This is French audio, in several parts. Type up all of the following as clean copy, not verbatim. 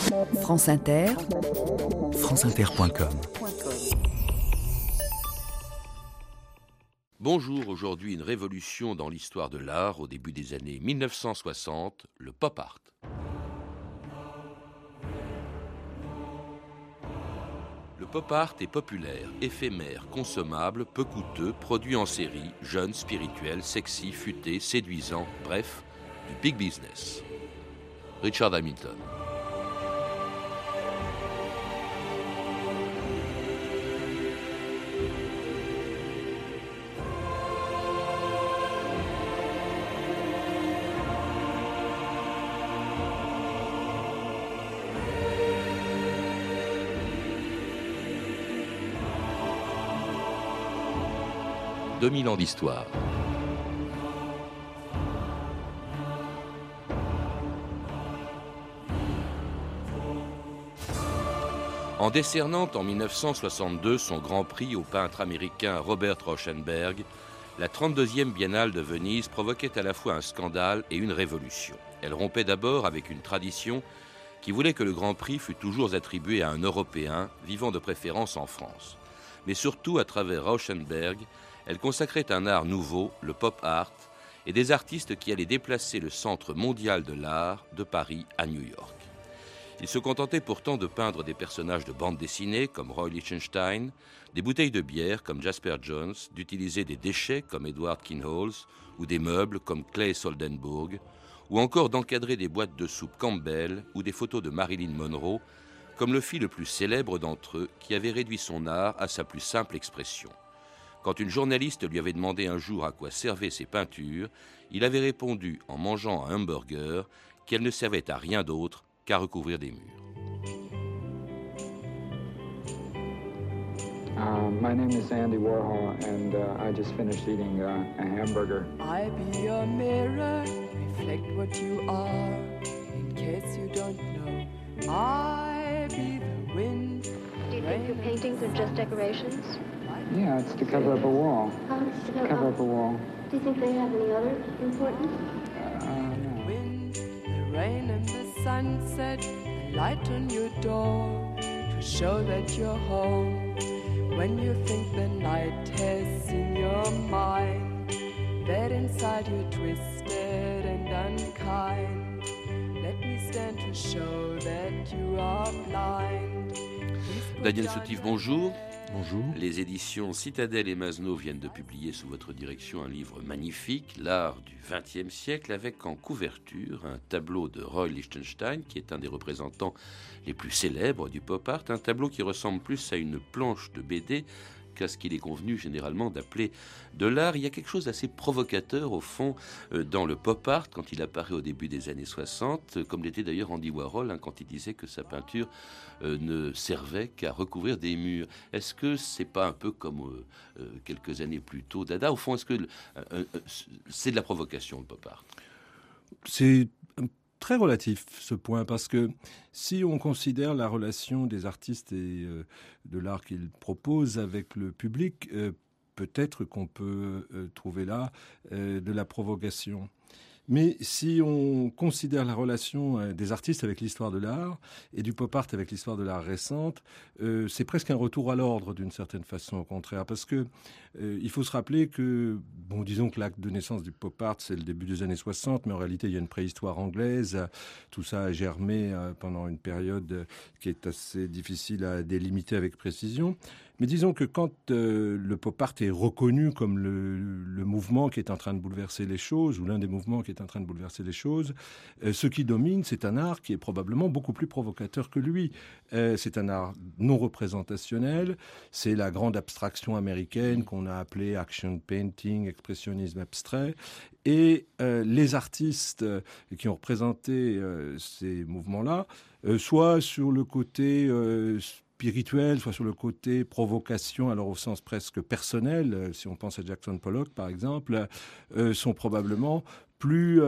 France Inter, franceinter.com. Bonjour, aujourd'hui une révolution dans l'histoire de l'art au début des années 1960, le pop art. Le pop art est populaire, éphémère, consommable, peu coûteux, produit en série, jeune, spirituel, sexy, futé, séduisant, bref, du big business. Richard Hamilton. « 2000 ans d'histoire. En décernant en 1962 son Grand Prix au peintre américain Robert Rauschenberg, la 32e Biennale de Venise provoquait à la fois un scandale et une révolution. Elle rompait d'abord avec une tradition qui voulait que le Grand Prix fût toujours attribué à un Européen vivant de préférence en France. Mais surtout, à travers Rauschenberg, elle consacrait un art nouveau, le pop art, et des artistes qui allaient déplacer le centre mondial de l'art de Paris à New York. Il se contentait pourtant de peindre des personnages de bande dessinée comme Roy Lichtenstein, des bouteilles de bière comme Jasper Johns, d'utiliser des déchets comme Edward Kinhals, ou des meubles comme Clay Soldenburg, ou encore d'encadrer des boîtes de soupe Campbell ou des photos de Marilyn Monroe, comme le fit le plus célèbre d'entre eux, qui avait réduit son art à sa plus simple expression. Quand une journaliste lui avait demandé un jour à quoi servaient ses peintures, il avait répondu en mangeant un hamburger qu'elles ne servaient à rien d'autre qu'à recouvrir des murs. My name is Andy Warhol, and I just finished eating a hamburger. I be a mirror, reflect what you are. In case you don't know, I be the wind. Do you think your paintings are just decorations? Yeah, it's to cover up a wall. Cover up a wall. Do you think they have any other importance? No. Wind, the rain and the sunset, the light on your door to show that you're home. When you think the night has seen your mind, that inside you're twisted and unkind. Let me stand to show that you are blind. Daniel Soutif, bonjour. Bonjour. Les éditions Citadel et Masno viennent de publier sous votre direction un livre magnifique, L'art du XXe siècle, avec en couverture un tableau de Roy Lichtenstein, qui est un des représentants les plus célèbres du pop art, un tableau qui ressemble plus à une planche de BD qu'à ce qu'il est convenu généralement d'appeler de l'art. Il y a quelque chose d'assez provocateur au fond dans le pop art quand il apparaît au début des années 60, comme l'était d'ailleurs Andy Warhol quand il disait que sa peinture ne servait qu'à recouvrir des murs. Est-ce que c'est pas un peu comme quelques années plus tôt Dada? Au fond, est-ce que c'est de la provocation le pop art? C'est très relatif ce point, parce que si on considère la relation des artistes et de l'art qu'ils proposent avec le public, peut-être qu'on peut trouver là de la provocation. Mais si on considère la relation des artistes avec l'histoire de l'art et du pop art avec l'histoire de l'art récente, c'est presque un retour à l'ordre d'une certaine façon, au contraire. Parce que il faut se rappeler que, bon, disons que l'acte de naissance du pop art, c'est le début des années 60, mais en réalité, il y a une préhistoire anglaise. Tout ça a germé pendant une période qui est assez difficile à délimiter avec précision. Mais disons que quand le pop art est reconnu comme le mouvement qui est en train de bouleverser les choses, ou l'un des mouvements qui est en train de bouleverser les choses, ce qui domine, c'est un art qui est probablement beaucoup plus provocateur que lui. C'est un art non représentationnel, c'est la grande abstraction américaine qu'on a appelée action painting, expressionnisme abstrait. Et les artistes qui ont représenté ces mouvements-là, soit sur le côté spirituel, soit sur le côté provocation, alors au sens presque personnel, si on pense à Jackson Pollock par exemple, sont probablement plus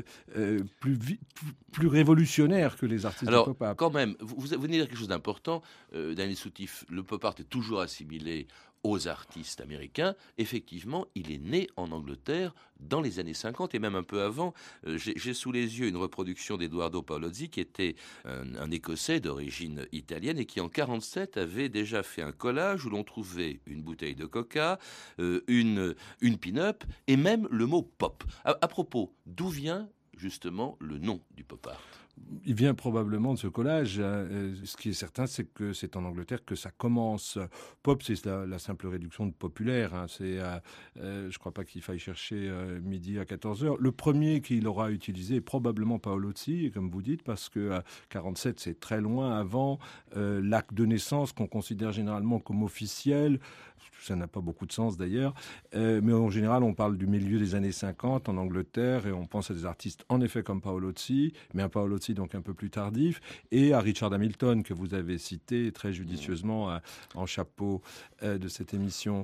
révolutionnaires que les artistes alors, de pop art. Quand même, vous venez de dire quelque chose d'important, Daniel Soutif, le pop art est toujours assimilé aux artistes américains, effectivement, il est né en Angleterre dans les années 50 et même un peu avant. J'ai sous les yeux une reproduction d'Edoardo Paolozzi qui était un Écossais d'origine italienne et qui en 47 avait déjà fait un collage où l'on trouvait une bouteille de coca, une pin-up et même le mot pop. À propos, d'où vient justement le nom du pop art? Il vient probablement de ce collage. Ce qui est certain, c'est que c'est en Angleterre que ça commence. Pop, c'est la simple réduction de populaire. Je ne crois pas qu'il faille chercher midi à 14h. Le premier qu'il aura utilisé est probablement Paolozzi, comme vous dites, parce que 47, c'est très loin avant l'acte de naissance qu'on considère généralement comme officiel. Ça n'a pas beaucoup de sens d'ailleurs. Mais en général, on parle du milieu des années 50 en Angleterre et on pense à des artistes en effet comme Paolozzi, mais un Paolozzi donc un peu plus tardif, et à Richard Hamilton que vous avez cité très judicieusement en chapeau de cette émission.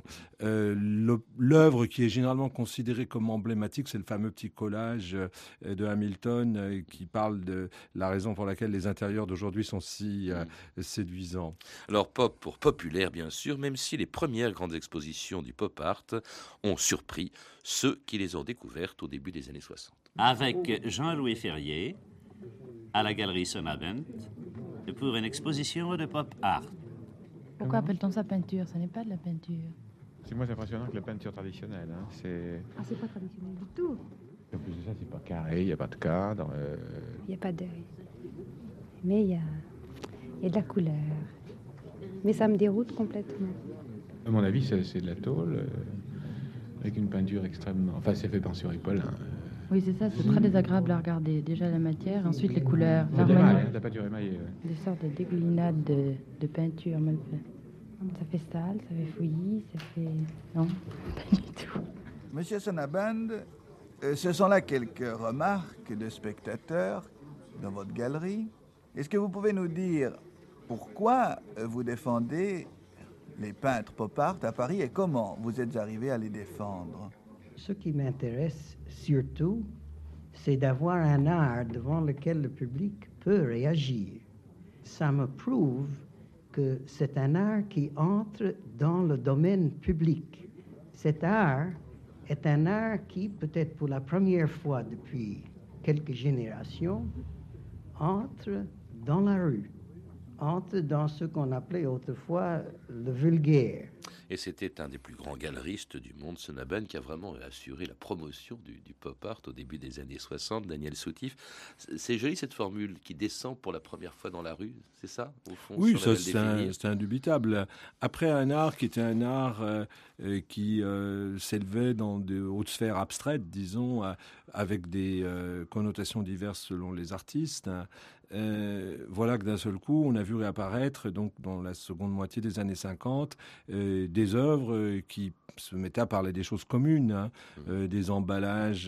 L'œuvre qui est généralement considérée comme emblématique, c'est le fameux petit collage de Hamilton qui parle de la raison pour laquelle les intérieurs d'aujourd'hui sont si séduisants. Alors pop pour populaire bien sûr, même si les premières grandes expositions du pop art ont surpris ceux qui les ont découvertes au début des années 60. Avec Jean-Louis Ferrier, à la galerie Sonnabend, pour une exposition de pop art. Pourquoi appelle-t-on ça peinture? Ce n'est pas de la peinture. C'est moins impressionnant que la peinture traditionnelle. C'est pas traditionnel du tout. En plus de ça, c'est pas carré, il n'y a pas de cadre. Il n'y a pas d'œil. Mais il y a de la couleur. Mais ça me déroute complètement. À mon avis, c'est de la tôle, avec une peinture extrêmement... Enfin, c'est fait par Ripoll. Oui, c'est ça, c'est très désagréable à regarder. Déjà la matière, ensuite les couleurs. De la peinture émaillée. Des sortes de dégoulinades de peinture mal fait. Ça fait sale, ça fait fouillis, ça fait... Non, pas du tout. Monsieur Sonnabend, ce sont là quelques remarques de spectateurs dans votre galerie. Est-ce que vous pouvez nous dire pourquoi vous défendez les peintres pop art à Paris et comment vous êtes arrivé à les défendre? Ce qui m'intéresse surtout, c'est d'avoir un art devant lequel le public peut réagir. Ça me prouve que c'est un art qui entre dans le domaine public. Cet art est un art qui, peut-être pour la première fois depuis quelques générations, entre dans la rue, entre dans ce qu'on appelait autrefois le vulgaire. Et c'était un des plus grands galeristes du monde, Sonnabend, qui a vraiment assuré la promotion du pop art au début des années 60, Daniel Soutif. C'est joli cette formule qui descend pour la première fois dans la rue, c'est ça, au fond? Oui, ça c'est indubitable. Après un art qui était un art qui s'élevait dans de hautes sphères abstraites, disons, avec des connotations diverses selon les artistes, voilà que d'un seul coup, on a vu réapparaître, donc dans la seconde moitié des années 50, des œuvres qui se mettaient à parler des choses communes, des emballages,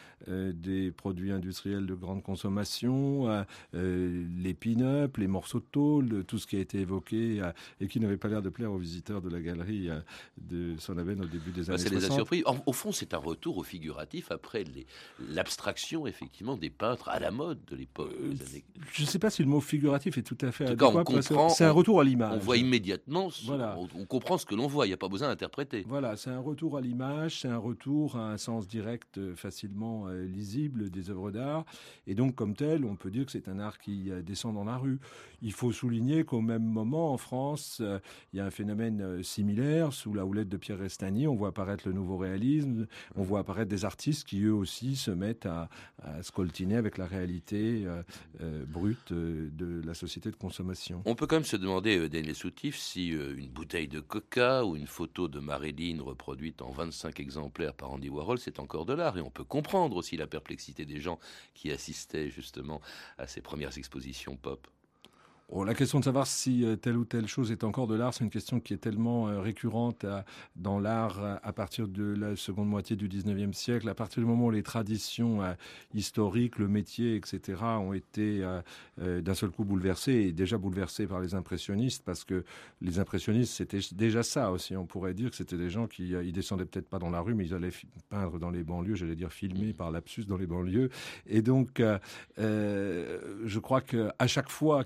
des produits industriels de grande consommation, les pin-up, les morceaux de tôle, tout ce qui a été évoqué et qui n'avait pas l'air de plaire aux visiteurs de la galerie de Sonnabend au début des années 60. Ça les a surpris. Au fond, c'est un retour au figuratif après l'abstraction, effectivement, des peintres à la mode de l'époque. Je ne sais pas si le mot figuratif est tout à fait adéquat. C'est un retour à l'image. On voit immédiatement, on comprend ce que l'on voit, il n'y a pas besoin d'interpréter. Voilà, c'est un retour à l'image, c'est un retour à un sens direct facilement lisible des œuvres d'art. Et donc, comme tel, on peut dire que c'est un art qui descend dans la rue. Il faut souligner qu'au même moment, en France, il y a un phénomène similaire. Sous la houlette de Pierre Restagny, on voit apparaître le nouveau réalisme, on voit apparaître des artistes qui, eux aussi, se mettent à scoltiner avec la réalité brute de la société de consommation. On peut quand même se demander, Daniel Soutif, si une bouteille de coca ou une photo de Marilyn reproduite en 25 exemplaires par Andy Warhol, c'est encore de l'art. Et on peut comprendre aussi la perplexité des gens qui assistaient justement à ces premières expositions pop. La question de savoir si telle ou telle chose est encore de l'art, c'est une question qui est tellement récurrente dans l'art à partir de la seconde moitié du 19e siècle, à partir du moment où les traditions historiques, le métier, etc. ont été d'un seul coup bouleversées, et déjà bouleversées par les impressionnistes, parce que les impressionnistes, c'était déjà ça aussi. On pourrait dire que c'était des gens qui ils descendaient peut-être pas dans la rue, mais ils allaient peindre dans les banlieues, j'allais dire filmer par lapsus dans les banlieues. Et donc, je crois qu'à chaque fois que ces produits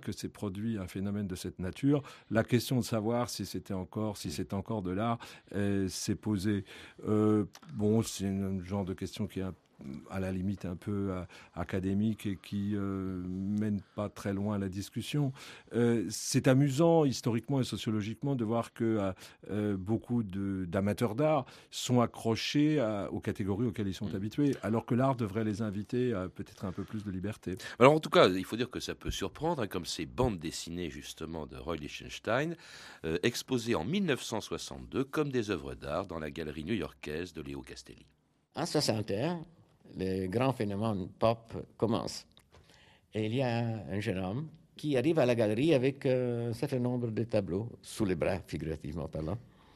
produit un phénomène de cette nature, la question de savoir si c'est encore de l'art s'est posée. C'est un genre de question qui est à la limite un peu académique et qui mène pas très loin la discussion. C'est amusant historiquement et sociologiquement de voir que beaucoup d'amateurs d'art sont accrochés aux catégories auxquelles ils sont habitués, alors que l'art devrait les inviter à peut-être un peu plus de liberté. Alors en tout cas, il faut dire que ça peut surprendre, comme ces bandes dessinées justement de Roy Lichtenstein, exposées en 1962 comme des œuvres d'art dans la galerie new-yorkaise de Leo Castelli. En 1961, le grand phénomène pop commence. Et il y a un jeune homme qui arrive à la galerie avec un certain nombre de tableaux sous les bras, figurativement parlant.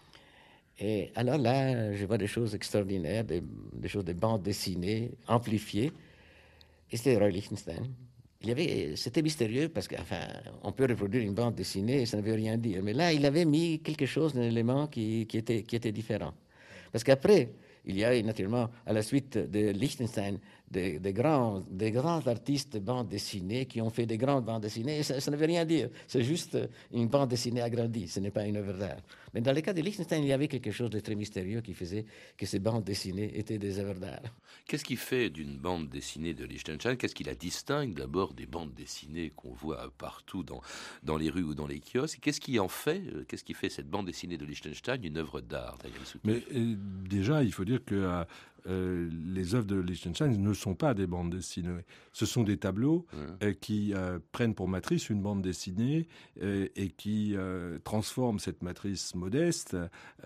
Et alors là, je vois des choses extraordinaires, des choses, des bandes dessinées, amplifiées. Et c'était Roy Lichtenstein. C'était mystérieux parce on peut reproduire une bande dessinée et ça ne veut rien dire. Mais là, il avait mis quelque chose, un élément qui était différent. Parce qu'après, il y a naturellement, à la suite de Lichtenstein, des grands artistes de bande dessinée qui ont fait des grandes bandes dessinées. Et ça ne veut rien dire. C'est juste une bande dessinée agrandie. Ce n'est pas une œuvre d'art. Mais dans le cas de Lichtenstein, il y avait quelque chose de très mystérieux qui faisait que ces bandes dessinées étaient des œuvres d'art. Qu'est-ce qui fait d'une bande dessinée de Lichtenstein? Qu'est-ce qui la distingue d'abord des bandes dessinées qu'on voit partout dans les rues ou dans les kiosques? Qu'est-ce qui fait cette bande dessinée de Lichtenstein une œuvre d'art? Mais déjà, il faut dire que les œuvres de Lichtenstein ne sont pas des bandes dessinées. Ce sont des tableaux qui prennent pour matrice une bande dessinée et qui transforment cette matrice modeste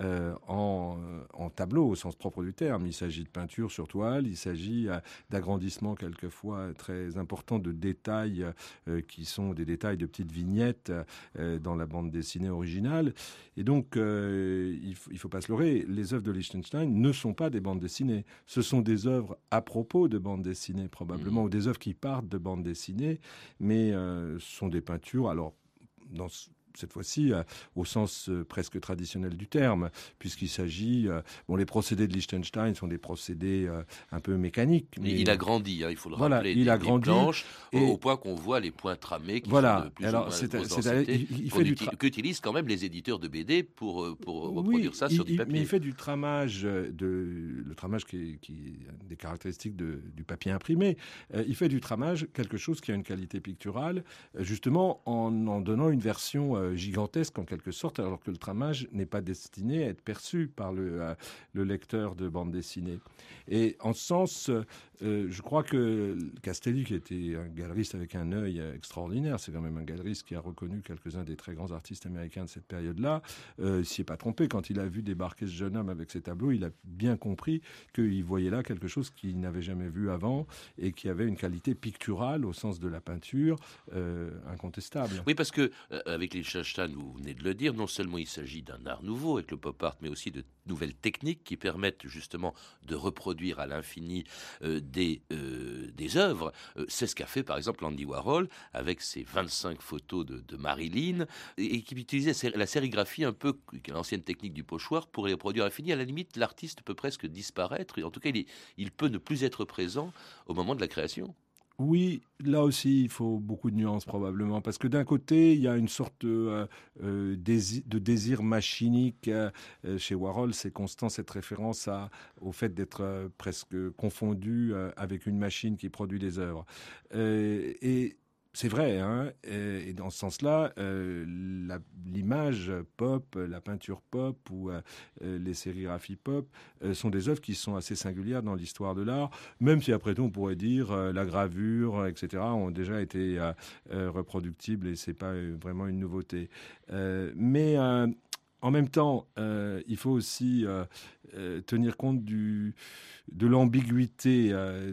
en tableau au sens propre du terme. Il s'agit de peinture sur toile, il s'agit d'agrandissement quelquefois très important de détails qui sont des détails de petites vignettes dans la bande dessinée originale. Et donc, il faut pas se leurrer, les œuvres de Lichtenstein ne sont pas des bandes dessinées. Ce sont des œuvres à propos de bandes dessinées, probablement, ou des œuvres qui partent de bandes dessinées, mais ce sont des peintures, alors, cette fois-ci, au sens presque traditionnel du terme, puisqu'il s'agit... les procédés de Lichtenstein sont des procédés un peu mécaniques. Mais il a grandi, il faut le rappeler, des planches, au point qu'on voit les points tramés qui sont de plus ou moins grosse densité, qu'utilisent quand même les éditeurs de BD pour reproduire ça sur du papier. Mais il fait du tramage, le tramage qui est des caractéristiques du papier imprimé. Il fait du tramage quelque chose qui a une qualité picturale, justement en donnant une version gigantesque en quelque sorte, alors que le tramage n'est pas destiné à être perçu par le lecteur de bande dessinée. Et en ce sens, je crois que Castelli, qui était un galeriste avec un œil extraordinaire, c'est quand même un galeriste qui a reconnu quelques-uns des très grands artistes américains de cette période-là, s'y est pas trompé. Quand il a vu débarquer ce jeune homme avec ses tableaux, il a bien compris qu'il voyait là quelque chose qu'il n'avait jamais vu avant et qui avait une qualité picturale au sens de la peinture incontestable. Oui, parce que avec Lichtenstein, vous venez de le dire, non seulement il s'agit d'un art nouveau avec le pop art, mais aussi de nouvelles techniques qui permettent justement de reproduire à l'infini des œuvres. C'est ce qu'a fait par exemple Andy Warhol avec ses 25 photos de Marilyn et qui utilisait la sérigraphie un peu, l'ancienne technique du pochoir, pour les reproduire à l'infini. À la limite, l'artiste peut presque disparaître. En tout cas, il peut ne plus être présent au moment de la création. Oui, là aussi, il faut beaucoup de nuances probablement, parce que d'un côté, il y a une sorte de désir machinique. Chez Warhol, c'est constant cette référence au fait d'être presque confondu avec une machine qui produit des œuvres. Et c'est vrai, hein, et dans ce sens-là, l'image pop, la peinture pop ou les sérigraphies pop sont des œuvres qui sont assez singulières dans l'histoire de l'art, même si après tout on pourrait dire la gravure, etc., ont déjà été reproductibles et c'est pas vraiment une nouveauté. Mais en même temps, il faut aussi tenir compte de l'ambiguïté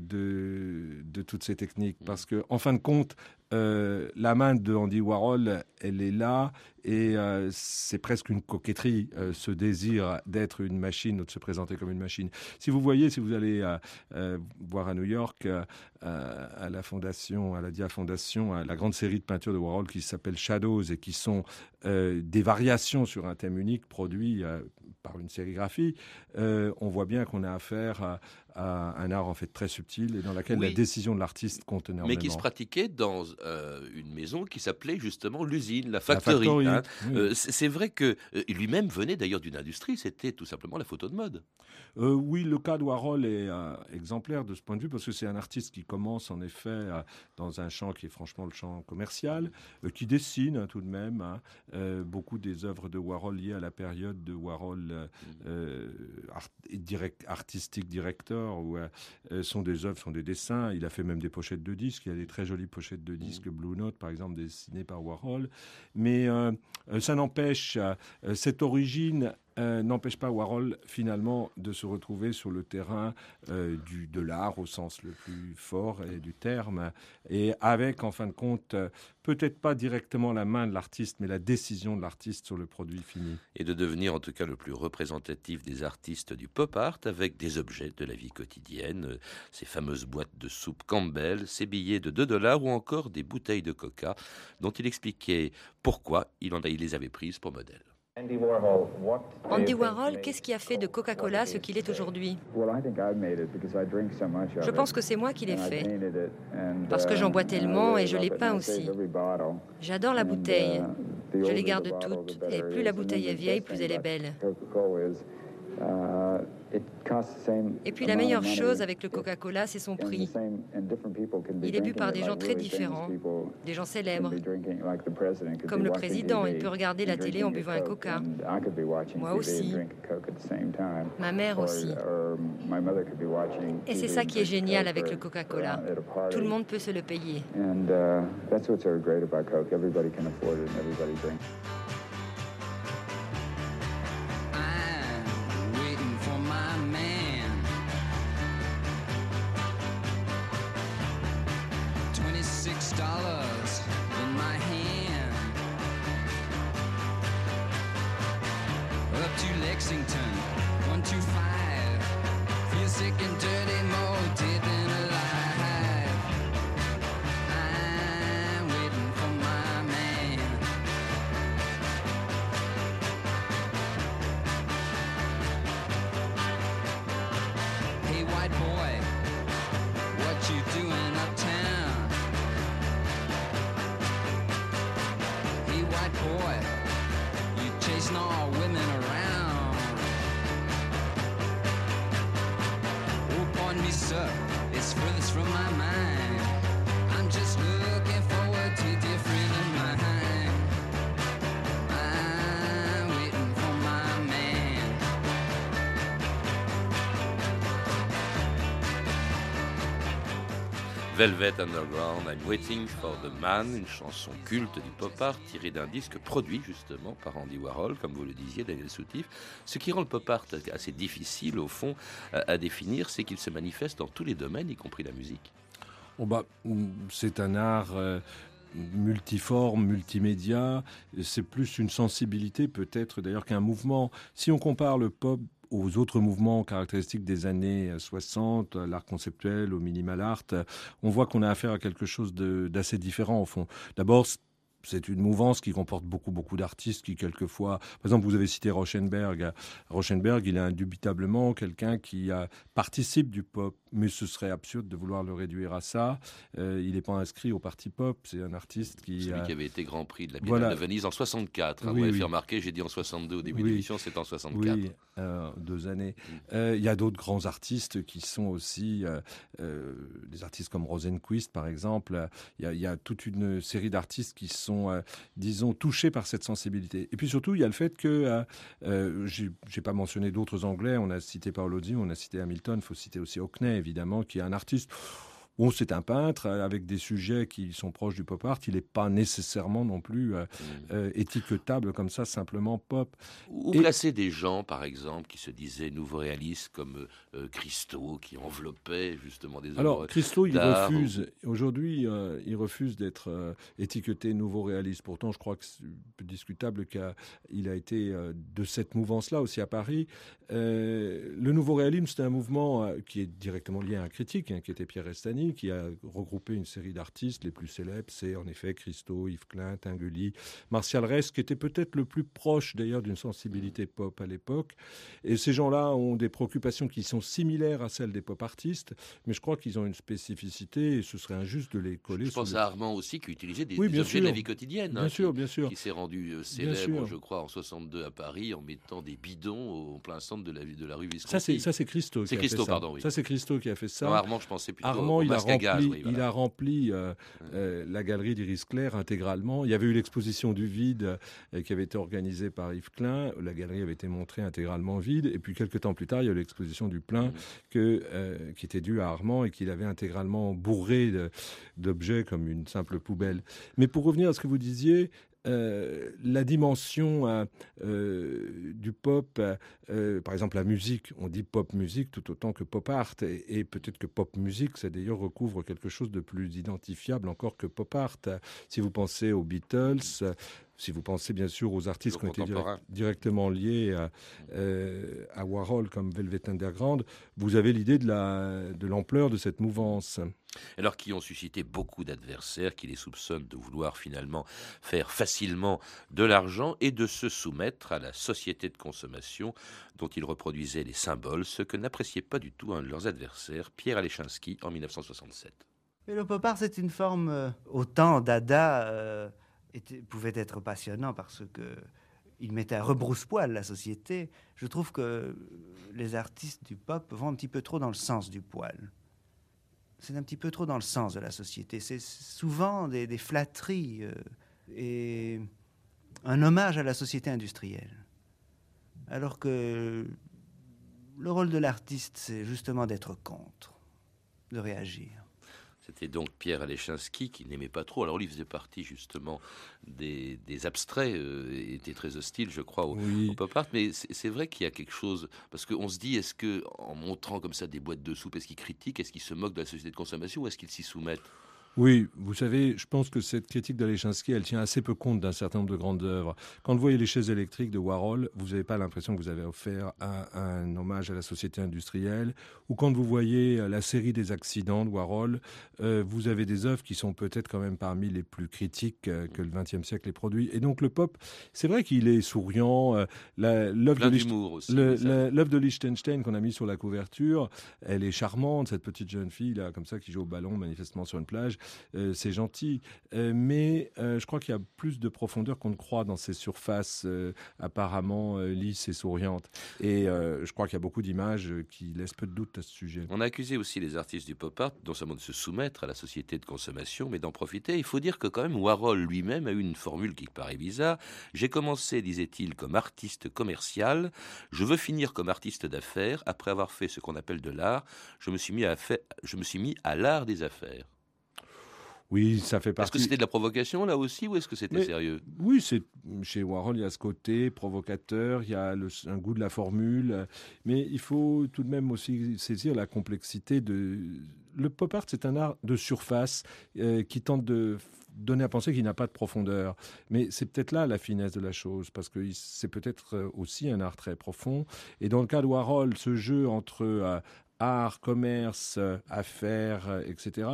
de toutes ces techniques, parce que en fin de compte, la main de Andy Warhol, elle est là, et c'est presque une coquetterie, ce désir d'être une machine ou de se présenter comme une machine. Si vous allez voir à New York, à la Fondation, à la Dia Fondation, la grande série de peintures de Warhol qui s'appelle Shadows et qui sont des variations sur un thème unique produit par une sérigraphie, on voit bien qu'on a affaire à un art en fait très subtil et dans laquelle la décision de l'artiste compte énormément. Mais qui se pratiquait dans une maison qui s'appelait justement l'usine, la factory. Hein. Oui. C'est vrai que lui-même venait d'ailleurs d'une industrie, c'était tout simplement la photo de mode. Oui, le cas de Warhol est exemplaire de ce point de vue parce que c'est un artiste qui commence en effet dans un champ qui est franchement le champ commercial, qui dessine tout de même. Beaucoup des œuvres de Warhol liées à la période de Warhol artistique directeur sont des œuvres, sont des dessins. Il a fait même des pochettes de disques. Il y a des très jolies pochettes de disques Blue Note, par exemple, dessinées par Warhol. Mais ça n'empêche, cette origine n'empêche pas Warhol finalement de se retrouver sur le terrain de l'art au sens le plus fort du terme, et avec en fin de compte peut-être pas directement la main de l'artiste, mais la décision de l'artiste sur le produit fini. Et de devenir en tout cas le plus représentatif des artistes du pop art avec des objets de la vie quotidienne, ces fameuses boîtes de soupe Campbell, ces billets de $2 ou encore des bouteilles de coca dont il expliquait pourquoi il les avait prises pour modèle. Andy Warhol, qu'est-ce qui a fait de Coca-Cola ce qu'il est aujourd'hui ? Je pense que c'est moi qui l'ai fait, parce que j'en bois tellement et je l'ai peint aussi. J'adore la bouteille, je les garde toutes, et plus la bouteille est vieille, plus elle est belle. Et puis la meilleure chose avec le Coca-Cola, c'est son prix. Il est bu par des gens très différents, des gens célèbres. Comme le président, il peut regarder la télé en buvant un Coca. Moi aussi. Ma mère aussi. Et c'est ça qui est génial avec le Coca-Cola. Tout le monde peut se le payer. Velvet Underground, I'm Waiting for the Man, une chanson culte du pop art tirée d'un disque produit justement par Andy Warhol, comme vous le disiez, Daniel Soutif. Ce qui rend le pop art assez difficile au fond à définir, c'est qu'il se manifeste dans tous les domaines, y compris la musique. C'est un art multiforme, multimédia. C'est plus une sensibilité peut-être d'ailleurs qu'un mouvement. Si on compare le pop aux autres mouvements caractéristiques des années 60, l'art conceptuel, au minimal art, on voit qu'on a affaire à quelque chose d'assez différent au fond. D'abord, c'est une mouvance qui comporte beaucoup d'artistes qui, quelquefois... Par exemple, vous avez cité Rauschenberg. Rauschenberg, il est indubitablement quelqu'un qui participe du pop, mais ce serait absurde de vouloir le réduire à ça. Il n'est pas inscrit au parti pop, c'est un artiste qui... Celui qui avait été Grand Prix de la Biennale de Venise en 64. Vous m'avez fait remarquer, j'ai dit en 62 au début de l'émission, c'est en 64. Oui, 2 années. Il y a d'autres grands artistes qui sont aussi... des artistes comme Rosenquist, par exemple. Il y a toute une série d'artistes qui sont disons, touchés par cette sensibilité. Et puis surtout, il y a le fait que, j'ai pas mentionné d'autres Anglais, on a cité Paolozzi, on a cité Hamilton, il faut citer aussi Hockney, évidemment, qui est un artiste... Bon, c'est un peintre avec des sujets qui sont proches du pop art. Il n'est pas nécessairement non plus étiquetable comme ça, simplement pop. Ou placer des gens, par exemple, qui se disaient nouveaux réalistes comme Christo, qui enveloppait justement des œuvres. Alors, Christo, il refuse. Aujourd'hui, il refuse d'être étiqueté nouveau réaliste. Pourtant, je crois que c'est discutable qu'il a été de cette mouvance-là aussi à Paris. Le nouveau réalisme, c'est un mouvement qui est directement lié à un critique, qui était Pierre Restany, Philharmonie, qui a regroupé une série d'artistes. Les plus célèbres, c'est en effet Christo, Yves Klein, Tinguely, Martial Reyes, qui était peut-être le plus proche d'ailleurs d'une sensibilité pop à l'époque. Et ces gens-là ont des préoccupations qui sont similaires à celles des pop artistes, mais je crois qu'ils ont une spécificité et ce serait injuste de les coller. Je pense à Armand aussi, qui utilisait des bien objets sûr. de la vie quotidienne. Bien sûr, bien sûr. Qui s'est rendu célèbre, je crois, en 62 à Paris, en mettant des bidons au plein centre de la rue Visconti. Ça, c'est Christo. C'est Christo, pardon, oui. Ça, c'est Christo qui a fait ça. Non, Armand, je pensais plutôt Armand, au masque à gaz. Oui, il a rempli la galerie d'Iris Clerc intégralement. Il y avait eu l'exposition du vide qui avait été organisée par Yves Klein. La galerie avait été montrée intégralement vide. Et puis, quelques temps plus tard, il y a eu l'exposition du plein qui était due à Armand et qu'il avait intégralement bourré d'objets comme une simple poubelle. Mais pour revenir à ce que vous disiez, la dimension du pop, par exemple la musique, on dit pop musique tout autant que pop art, et peut-être que pop musique, ça d'ailleurs recouvre quelque chose de plus identifiable encore que pop art. Si vous pensez aux Beatles, si vous pensez bien sûr aux artistes qui ont été directement liés à Warhol comme Velvet Underground, vous avez l'idée de l'ampleur de cette mouvance. Alors qui ont suscité beaucoup d'adversaires qui les soupçonnent de vouloir finalement faire facilement de l'argent et de se soumettre à la société de consommation dont ils reproduisaient les symboles, ce que n'appréciait pas du tout un de leurs adversaires, Pierre Alechinsky, en 1967. Et le pop art, c'est une forme, autant Dada pouvait être passionnant parce que il mettait à rebrousse-poil la société. Je trouve que les artistes du pop vont un petit peu trop dans le sens du poil. C'est un petit peu trop dans le sens de la société. C'est souvent des flatteries et un hommage à la société industrielle. Alors que le rôle de l'artiste, c'est justement d'être contre, de réagir. C'était donc Pierre Alechinsky qui n'aimait pas trop. Alors lui, il faisait partie justement des abstraits, était très hostile, je crois, au pop art. Mais c'est vrai qu'il y a quelque chose, parce qu'on se dit, est-ce que en montrant comme ça des boîtes de soupe, est-ce qu'ils critiquent, est-ce qu'ils se moquent de la société de consommation, ou est-ce qu'ils s'y soumettent ? Oui, vous savez, je pense que cette critique d'Alechinsky, elle tient assez peu compte d'un certain nombre de grandes œuvres. Quand vous voyez les chaises électriques de Warhol, vous n'avez pas l'impression que vous avez offert un hommage à la société industrielle. Ou quand vous voyez la série des accidents de Warhol, vous avez des œuvres qui sont peut-être quand même parmi les plus critiques que le XXe siècle ait produit. Et donc le pop, c'est vrai qu'il est souriant. L'œuvre de Liechtenstein qu'on a mis sur la couverture, elle est charmante, cette petite jeune fille là, comme ça, qui joue au ballon manifestement sur une plage. C'est gentil, mais je crois qu'il y a plus de profondeur qu'on ne croit dans ces surfaces apparemment lisses et souriantes. Et je crois qu'il y a beaucoup d'images qui laissent peu de doute à ce sujet. On a accusé aussi les artistes du pop art non seulement de se soumettre à la société de consommation, mais d'en profiter. Il faut dire que quand même Warhol lui-même a eu une formule qui paraît bizarre. J'ai commencé, disait-il, comme artiste commercial. Je veux finir comme artiste d'affaires. Après avoir fait ce qu'on appelle de l'art, je me suis mis à l'art des affaires. Oui, ça fait partie. Est-ce que c'était de la provocation là aussi, ou est-ce que c'était sérieux ? Oui, chez Warhol, il y a ce côté provocateur, il y a un goût de la formule, mais il faut tout de même aussi saisir la complexité de... Le pop art, c'est un art de surface qui tente de donner à penser qu'il n'a pas de profondeur. Mais c'est peut-être là la finesse de la chose, parce que c'est peut-être aussi un art très profond. Et dans le cas de Warhol, ce jeu entre art, commerce, affaires, etc.,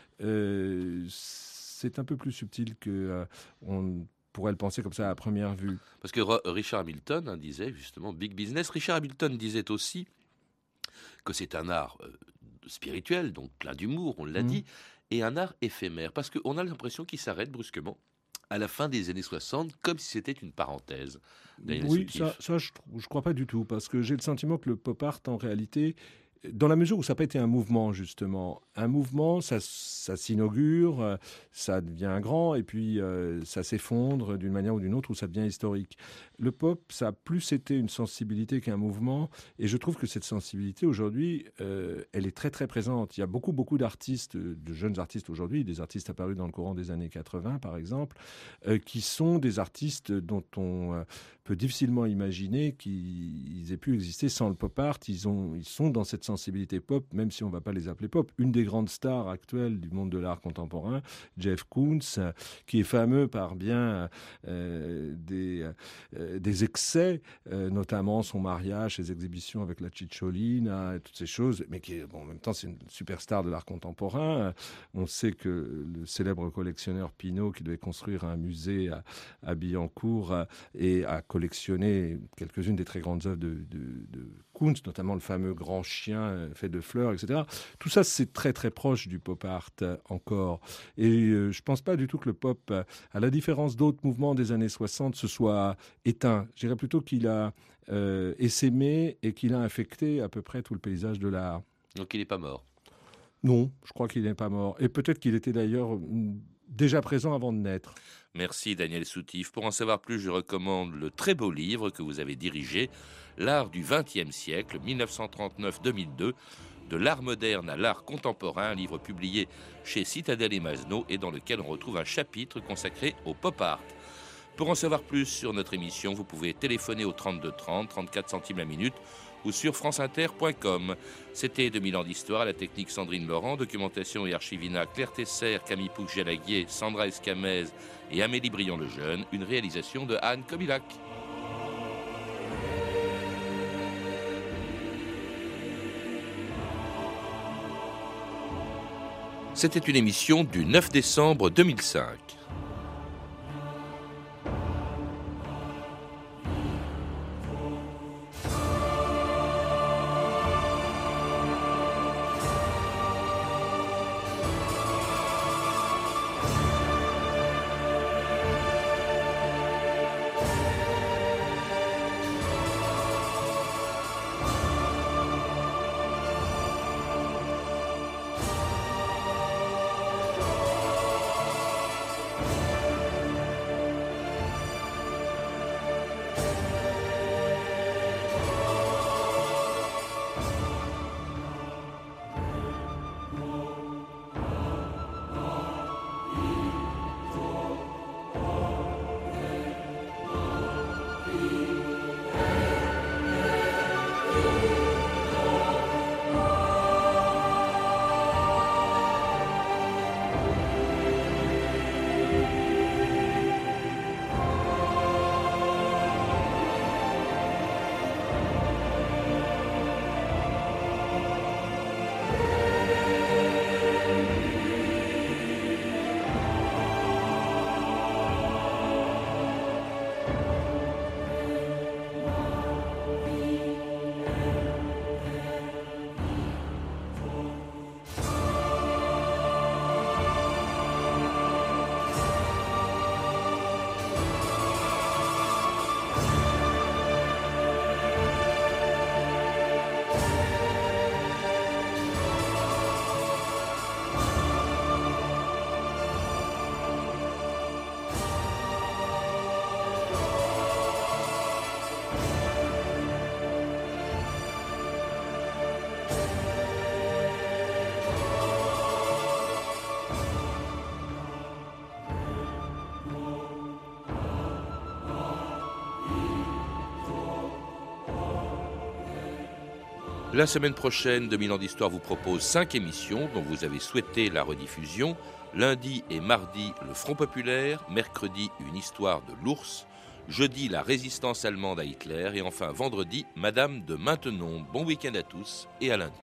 c'est un peu plus subtil que on pourrait le penser comme ça à première vue. Parce que Richard Hamilton disait justement big business. Richard Hamilton disait aussi que c'est un art spirituel, donc plein d'humour, on l'a dit, et un art éphémère, parce qu'on a l'impression qu'il s'arrête brusquement à la fin des années 60, comme si c'était une parenthèse. Oui, ça je crois pas du tout, parce que j'ai le sentiment que le pop art, en réalité, dans la mesure où ça n'a pas été un mouvement, justement. Un mouvement, ça s'inaugure, ça devient grand, et puis ça s'effondre d'une manière ou d'une autre, ou ça devient historique. Le pop, ça a plus été une sensibilité qu'un mouvement, et je trouve que cette sensibilité, aujourd'hui, elle est très, très présente. Il y a beaucoup d'artistes, de jeunes artistes aujourd'hui, des artistes apparus dans le courant des années 80, par exemple, qui sont des artistes dont on peut difficilement imaginer qu'ils aient pu exister sans le pop art. Ils sont dans cette sensibilité pop, même si on ne va pas les appeler pop. Une des grandes stars actuelles du monde de l'art contemporain, Jeff Koons, qui est fameux par bien des excès, notamment son mariage, ses exhibitions avec la Cicciolina, et toutes ces choses, mais qui, en même temps, c'est une superstar de l'art contemporain. On sait que le célèbre collectionneur Pinault, qui devait construire un musée à Billancourt et a collectionné quelques-unes des très grandes œuvres de Koons, notamment le fameux grand chien fait de fleurs, etc. Tout ça, c'est très très proche du pop art encore. Et je ne pense pas du tout que le pop, à la différence d'autres mouvements des années 60, se soit éteint. Je dirais plutôt qu'il a essaimé et qu'il a infecté à peu près tout le paysage de l'art. Donc il n'est pas mort? Non, je crois qu'il n'est pas mort. Et peut-être qu'il était d'ailleurs déjà présent avant de naître. Merci Daniel Soutif. Pour en savoir plus, je recommande le très beau livre que vous avez dirigé, L'art du XXe siècle, 1939-2002, de l'art moderne à l'art contemporain, un livre publié chez Citadel et Masno et dans lequel on retrouve un chapitre consacré au pop art. Pour en savoir plus sur notre émission, vous pouvez téléphoner au 32 30, 34 centimes la minute, ou sur franceinter.com. C'était 2000 ans d'histoire, à la technique Sandrine Laurent, documentation et archivina Claire Tesser, Camille Pouch-Jalaguier, Sandra Escamez et Amélie Briand-Lejeune, une réalisation de Anne Kobilac. C'était une émission du 9 décembre 2005. La semaine prochaine, 2000 ans d'histoire vous propose 5 émissions dont vous avez souhaité la rediffusion. Lundi et mardi, le Front populaire. Mercredi, une histoire de l'ours. Jeudi, la résistance allemande à Hitler. Et enfin, vendredi, Madame de Maintenon. Bon week-end à tous et à lundi.